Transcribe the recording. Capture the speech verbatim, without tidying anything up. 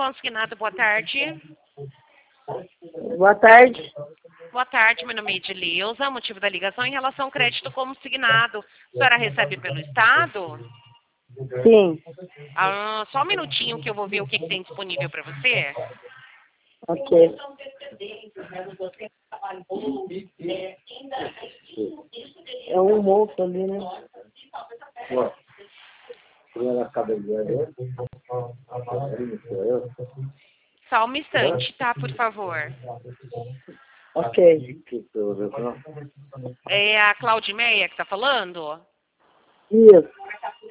consignado, boa tarde. Boa tarde. Boa tarde, meu nome é Edileuza. O motivo da ligação é em relação ao crédito consignado. A senhora recebe pelo Estado? Sim. Ah, só um minutinho que eu vou ver o que, que tem disponível para você. Ok. É um moço ali, né? Só um instante, tá, por favor. Ok. É a Claudimeia que tá falando? Isso.